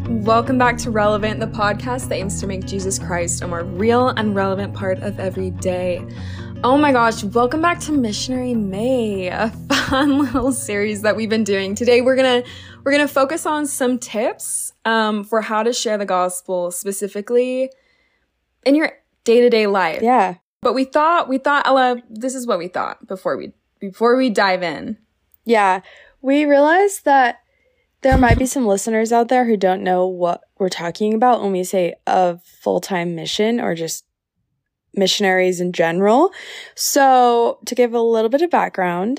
Welcome back to Relevant, the podcast that aims to make Jesus Christ a more real and relevant part of every day. Oh my gosh, welcome back to Missionary May, a fun little series that we've been doing. Today we're gonna focus on some tips for how to share the gospel specifically in your day-to-day life. Yeah. But we thought, Ella, this is what we thought before we dive in. Yeah. We realized that there might be some listeners out there who don't know what we're talking about when we say a full-time mission or just missionaries in general. So to give a little bit of background,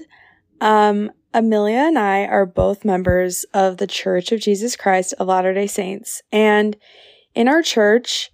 Amelia and I are both members of the Church of Jesus Christ of Latter-day Saints. And in our church,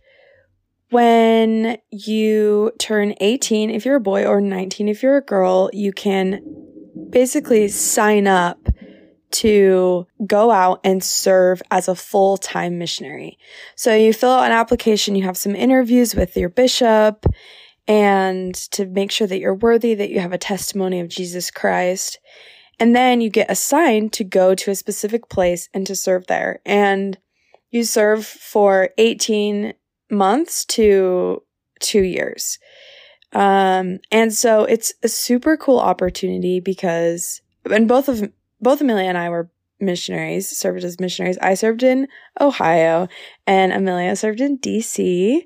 when you turn 18 if you're a boy or 19 if you're a girl, you can basically sign up to go out and serve as a full-time missionary. So you fill out an application, you have some interviews with your bishop, and to make sure that you're worthy, that you have a testimony of Jesus Christ. And then you get assigned to go to a specific place and to serve there. And you serve for 18 months to 2 years. And so it's a super cool opportunity because, and both Amelia and I were missionaries, served as missionaries. I served in Ohio and Amelia served in DC.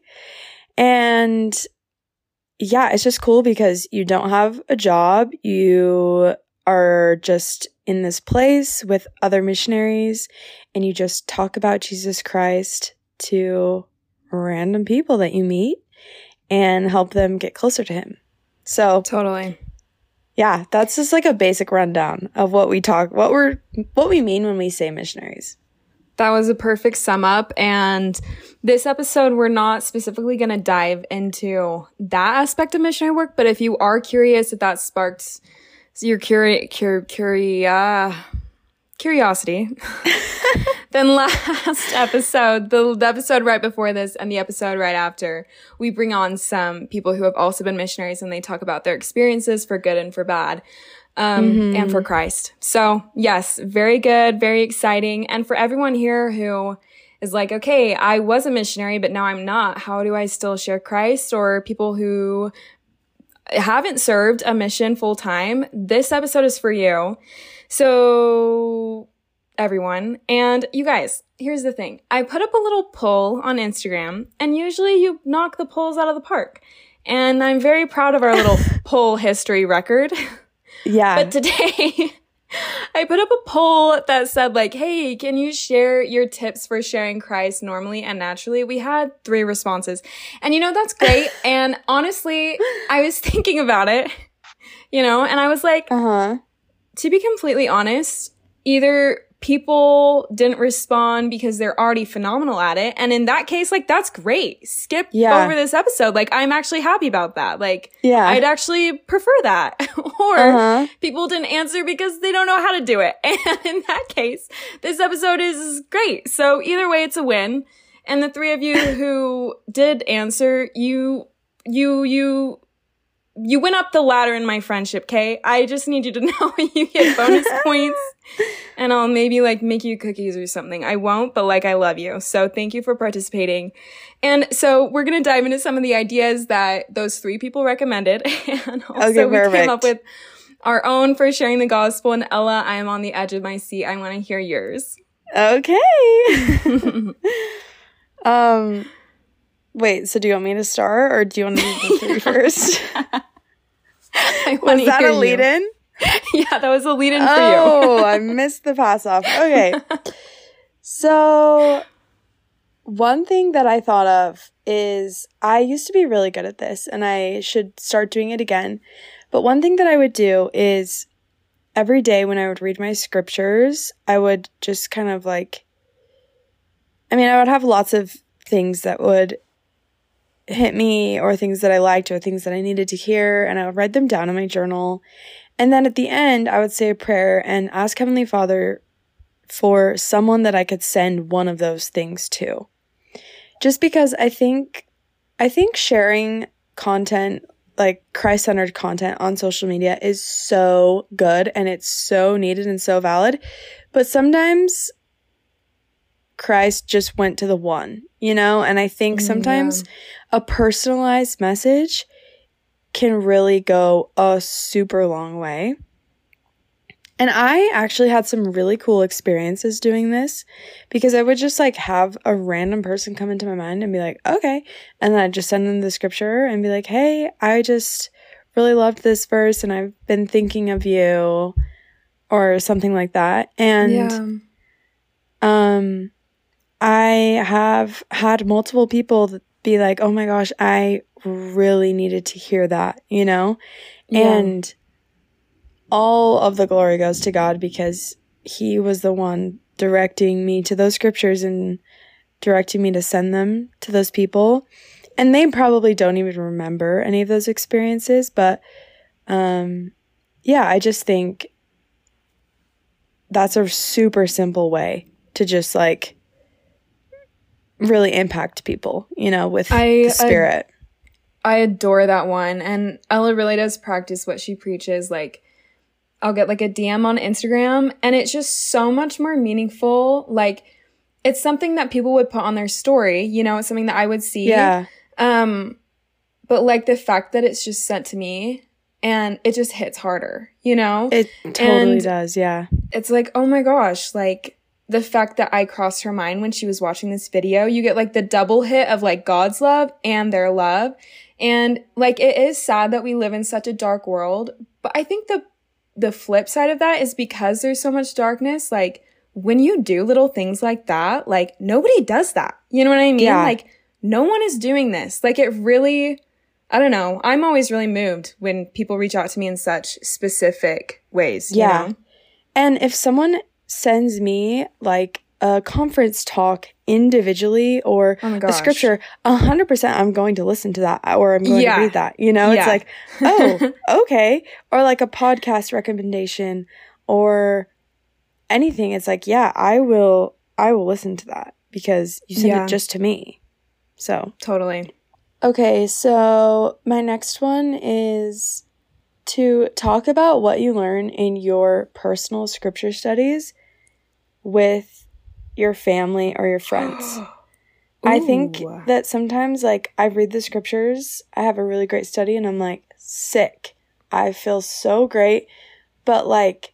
And yeah, it's just cool because you don't have a job. You are just in this place with other missionaries and you just talk about Jesus Christ to random people that you meet and help them get closer to him. So Totally. Yeah, that's just like a basic rundown of what we mean when we say missionaries. That was a perfect sum up. And this episode, we're not specifically going to dive into that aspect of missionary work. But if you are curious, if that sparked your curiosity, then last episode, the episode right before this and the episode right after, we bring on some people who have also been missionaries and they talk about their experiences for good and for bad. And for Christ. So yes, very good, very exciting. And for everyone here who is like, okay, I was a missionary, but now I'm not. How do I still share Christ? Or people who haven't served a mission full time, this episode is for you. So everyone, and you guys, here's the thing. I put up a little poll on Instagram, and usually you knock the polls out of the park. And I'm very proud of our little poll history record. Yeah. But today, I put up a poll that said like, hey, can you share your tips for sharing Christ normally and naturally? We had 3 responses. And that's great. And honestly, I was thinking about it, and I was like, to be completely honest, either people didn't respond because they're already phenomenal at it. And in that case, like, that's great. Skip over this episode. Like, I'm actually happy about that. Like, I'd actually prefer that. Or people didn't answer because they don't know how to do it. And in that case, this episode is great. So either way, it's a win. And the 3 of you who did answer, you went up the ladder in my friendship, Kay. I just need you to know you get bonus points. And I'll maybe like make you cookies or something. I won't, but like I love you. So thank you for participating. And so we're going to dive into some of the ideas that those 3 people recommended. And also we came up with our own for sharing the gospel. And Ella, I am on the edge of my seat. I want to hear yours. Okay. Wait, so do you want me to start or do you want to do the 3 first? Was that a lead-in? Yeah, that was a lead-in for you. Oh, I missed the pass-off. Okay. So one thing that I thought of is I used to be really good at this and I should start doing it again. But one thing that I would do is every day when I would read my scriptures, I would just kind of like, I would have lots of things that would hit me or things that I liked or things that I needed to hear, and I would write them down in my journal. And then at the end, I would say a prayer and ask Heavenly Father for someone that I could send one of those things to. Just because I think sharing content, like Christ-centered content on social media is so good and it's so needed and so valid. But sometimes Christ just went to the one, you know? And I think sometimes a personalized message can really go a super long way. And I actually had some really cool experiences doing this because I would just like have a random person come into my mind and be like, okay. And then I'd just send them the scripture and be like, hey, I just really loved this verse and I've been thinking of you, or something like that. And I have had multiple people be like, oh my gosh, I really needed to hear that, you know? And all of the glory goes to God because he was the one directing me to those scriptures and directing me to send them to those people. And they probably don't even remember any of those experiences. But I just think that's a super simple way to just like really impact people, you know, with the Spirit. I adore that one. And Ella really does practice what she preaches. Like, I'll get like a DM on Instagram and it's just so much more meaningful. Like, it's something that people would put on their story, you know, it's something that I would see. Yeah. But like the fact that it's just sent to me and it just hits harder, you know? It totally does, yeah. It's like, oh my gosh, like the fact that I crossed her mind when she was watching this video, you get like the double hit of like God's love and their love. And like, it is sad that we live in such a dark world, but I think the flip side of that is because there's so much darkness, like when you do little things like that, like nobody does that. You know what I mean? Yeah. Like no one is doing this. Like it really, I don't know. I'm always really moved when people reach out to me in such specific ways. Yeah. You know? And if someone sends me like a conference talk individually or a scripture, 100% I'm going to listen to that or I'm going to read that. You know, it's like, oh, okay. Or like a podcast recommendation or anything. It's like, yeah, I will listen to that because you sent it just to me. So totally. Okay, so my next one is to talk about what you learn in your personal scripture studies with your family or your friends. I think that sometimes, like, I read the scriptures, I have a really great study, and I'm like, sick. I feel so great. But, like,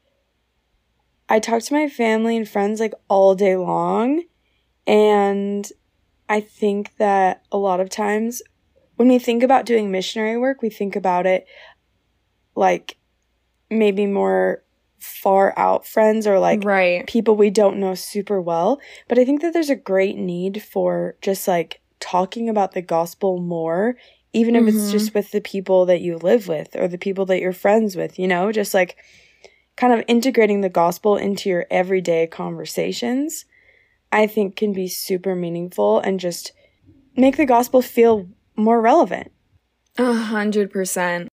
I talk to my family and friends, like, all day long, and I think that a lot of times when we think about doing missionary work, we think about it like maybe more far out friends or like people we don't know super well. But I think that there's a great need for just like talking about the gospel more, even if it's just with the people that you live with or the people that you're friends with, you know, just like kind of integrating the gospel into your everyday conversations, I think can be super meaningful and just make the gospel feel more relevant. 100%.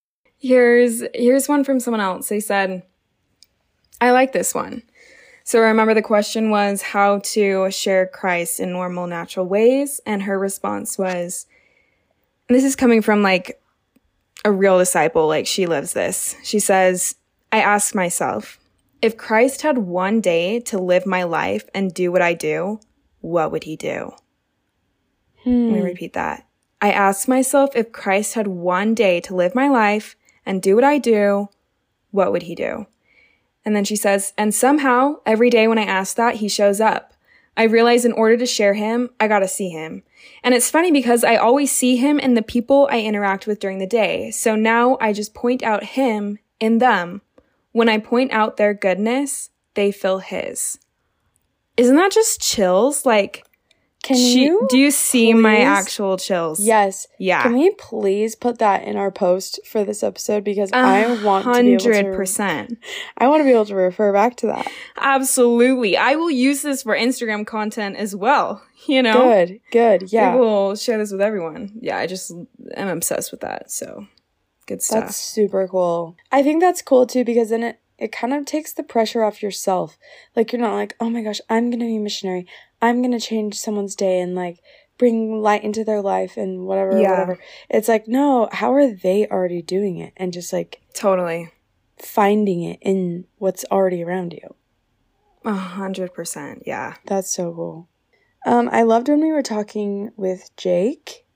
Here's one from someone else. They said, I like this one. So remember the question was how to share Christ in normal, natural ways. And her response was, and this is coming from like a real disciple, like she lives this. She says, I ask myself, if Christ had one day to live my life and do what I do, what would he do? Let me repeat that. I ask myself, if Christ had one day to live my life and do what I do, what would he do? And then she says, and somehow, every day when I ask that, he shows up. I realize in order to share him, I gotta see him. And it's funny because I always see him in the people I interact with during the day. So now I just point out him in them. When I point out their goodness, they feel his. Isn't that just chills? Like, do you see my actual chills? Yes. Yeah. Can we please put that in our post for this episode? Because I want to be able to 100%. I want to be able to refer back to that. Absolutely. I will use this for Instagram content as well. You know? Good. Yeah. I will share this with everyone. Yeah, I'm obsessed with that. So good stuff. That's super cool. I think that's cool too because then it kind of takes the pressure off yourself. Like, you're not like, oh my gosh, I'm going to be a missionary. I'm going to change someone's day and, like, bring light into their life and whatever. It's like, no, how are they already doing it? And just, like, totally finding it in what's already around you. 100%, yeah. That's so cool. I loved when we were talking with Jake.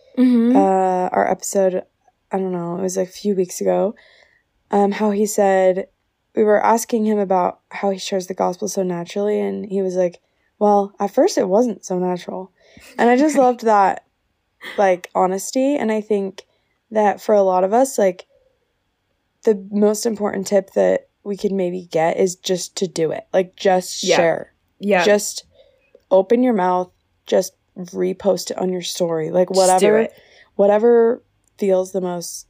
Our episode, I don't know, it was like a few weeks ago. How he said, we were asking him about how he shares the gospel so naturally, and he was like, well, at first it wasn't so natural. And I just loved that, like, honesty. And I think that for a lot of us, like, the most important tip that we could maybe get is just to do it. Like, just share. Yeah. Just open your mouth. Just repost it on your story. Like, whatever feels the most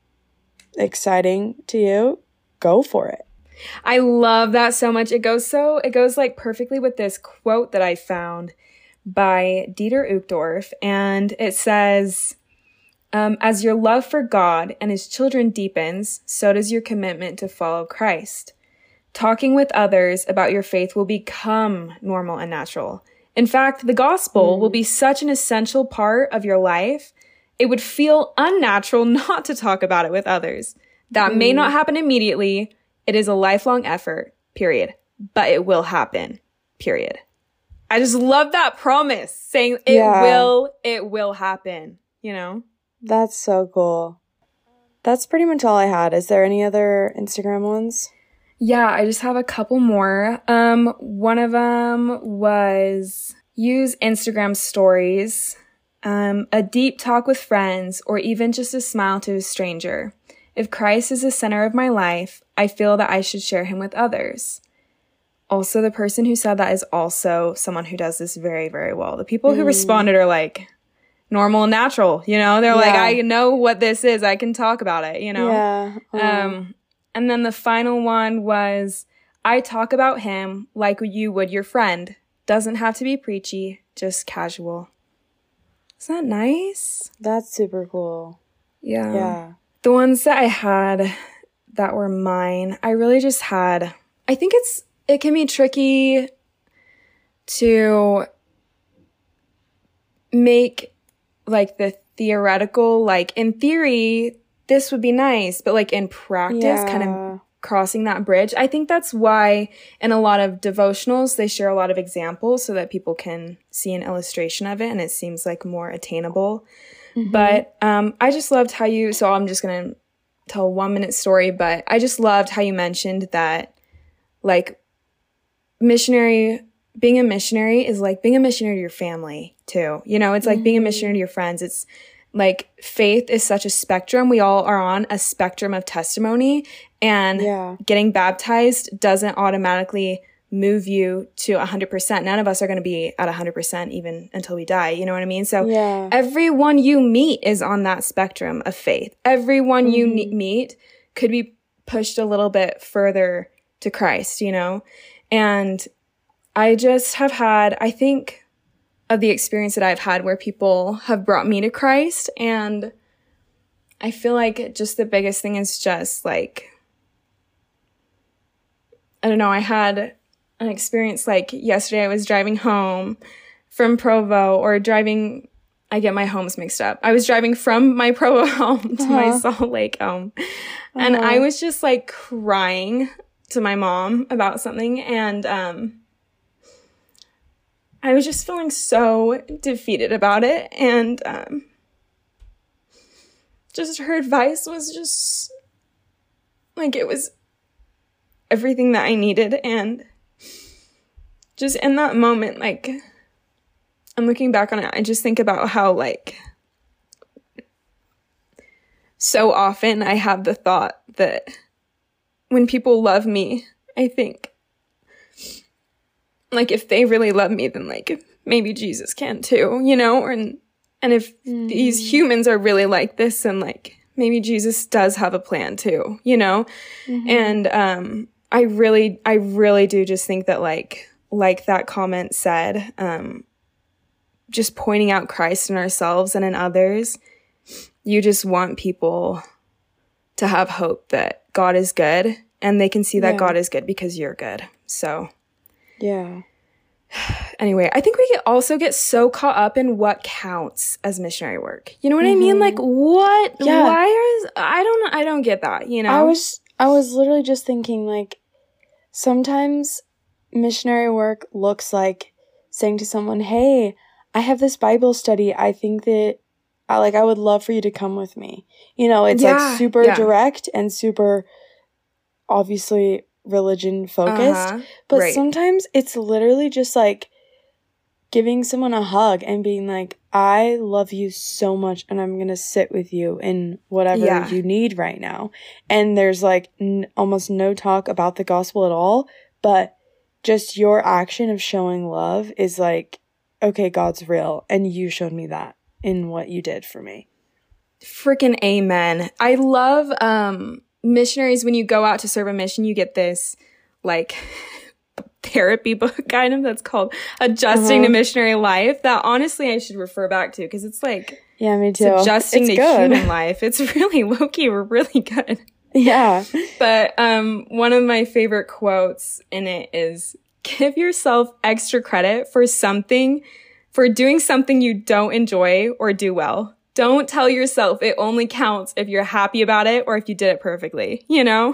exciting to you, go for it. I love that so much. It goes like perfectly with this quote that I found by Dieter Uchtdorf. And it says, as your love for God and his children deepens, so does your commitment to follow Christ. Talking with others about your faith will become normal and natural. In fact, the gospel will be such an essential part of your life, it would feel unnatural not to talk about it with others. That may not happen immediately. It is a lifelong effort, period. But it will happen, period. I just love that promise, saying it will happen, you know? That's so cool. That's pretty much all I had. Is there any other Instagram ones? Yeah, I just have a couple more. One of them was use Instagram stories, a deep talk with friends, or even just a smile to a stranger. If Christ is the center of my life, I feel that I should share him with others. Also, the person who said that is also someone who does this very, very well. The people who responded are like normal and natural, you know? They're like, I know what this is. I can talk about it, you know? Yeah. And then the final one was, I talk about him like you would your friend. Doesn't have to be preachy, just casual. Isn't that nice? That's super cool. Yeah. The ones that I had that were mine, I really just had, I think it can be tricky to make like the theoretical, like in theory, this would be nice, but like in practice, kind of crossing that bridge. I think that's why in a lot of devotionals, they share a lot of examples so that people can see an illustration of it and it seems like more attainable. But I just loved how so I'm just going to tell a 1-minute story, but I just loved how you mentioned that like being a missionary is like being a missionary to your family too. You know, it's like being a missionary to your friends. It's like faith is such a spectrum. We all are on a spectrum of testimony, and getting baptized doesn't automatically move you to 100%. None of us are going to be at 100% even until we die. You know what I mean? So everyone you meet is on that spectrum of faith. Everyone you meet could be pushed a little bit further to Christ, you know? And I just have had, I think of the experience that I've had where people have brought me to Christ, and I feel like just the biggest thing is just like, I don't know, I had an experience like yesterday. I was driving home from Provo, I get my homes mixed up. I was driving from my Provo home to my Salt Lake home, and I was just like crying to my mom about something, and I was just feeling so defeated about it, and just her advice was just like, it was everything that I needed. And just in that moment, like, I'm looking back on it, I just think about how, like, so often I have the thought that when people love me, I think, like, if they really love me, then, like, maybe Jesus can too, you know? And if these humans are really like this, then, like, maybe Jesus does have a plan too, you know? And I really do just think that, like that comment said, just pointing out Christ in ourselves and in others, you just want people to have hope that God is good, and they can see that God is good because you're good. So anyway, I think we also get so caught up in what counts as missionary work. You know what I mean? Like, what? Why I don't get that, you know? I was literally just thinking, like, sometimes missionary work looks like saying to someone, hey, I have this Bible study. I think that I would love for you to come with me. You know, it's like super direct and super obviously religion focused. But sometimes it's literally just like giving someone a hug and being like, I love you so much and I'm going to sit with you in whatever you need right now. And there's like almost no talk about the gospel at all, but just your action of showing love is like, okay, God's real and you showed me that in what you did for me. Freaking amen. I love missionaries. When you go out to serve a mission, you get this like therapy book kind of that's called Adjusting to Missionary Life that honestly I should refer back to because it's like, yeah, me too. It's adjusting to human life. It's really low-key, really good. Yeah. But one of my favorite quotes in it is, give yourself extra credit for doing something you don't enjoy or do well. Don't tell yourself it only counts if you're happy about it or if you did it perfectly, you know?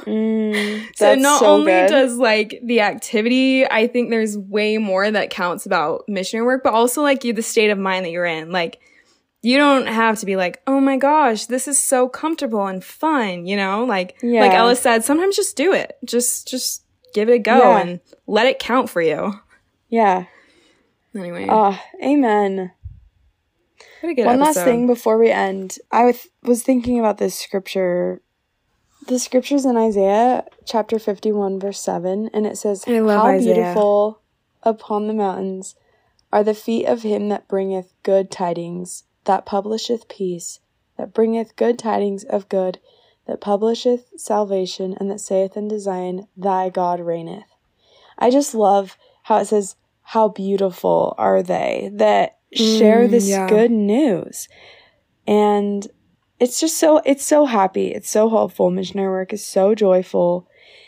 So not only does like the activity, I think there's way more that counts about missionary work, but also like the state of mind that you're in. Like you don't have to be like, oh my gosh, this is so comfortable and fun, you know? Like Ella said, sometimes just do it. Just give it a go and let it count for you. Yeah. Anyway. Amen. What a good One episode. last thing before we end. I was thinking about this scripture. The scripture's in Isaiah chapter 51 verse 7, and it says, I love how Isaiah. Beautiful upon the mountains are the feet of him that bringeth good tidings, that publisheth peace, that bringeth good tidings of good, that publisheth salvation, and that saith unto Zion, thy God reigneth. I just love how it says, how beautiful are they that share this good news. And it's just it's so happy. It's so hopeful. Missionary work is so joyful.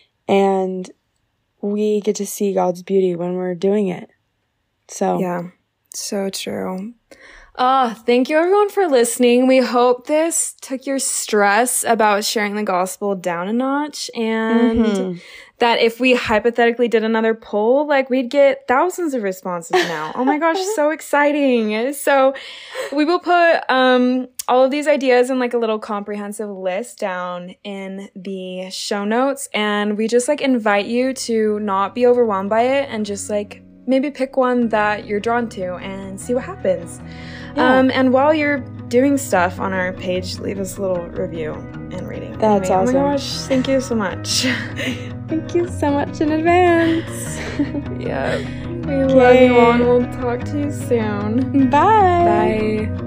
And we get to see God's beauty when we're doing it. So. Yeah, so true. Thank you everyone for listening. We hope this took your stress about sharing the gospel down a notch and that if we hypothetically did another poll, like we'd get thousands of responses now. Oh my gosh, so exciting. So we will put all of these ideas in like a little comprehensive list down in the show notes, and we just like invite you to not be overwhelmed by it and just like maybe pick one that you're drawn to and see what happens. Yeah. And while you're doing stuff on our page, leave us a little review and rating. That's awesome. Oh my gosh, thank you so much. Thank you so much in advance. Yeah. We love you all, and we'll talk to you soon. Bye. Bye.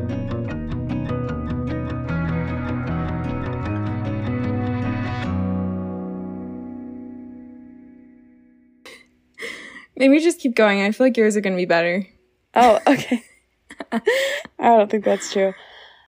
Maybe just keep going. I feel like yours are going to be better. Oh, okay. I don't think that's true.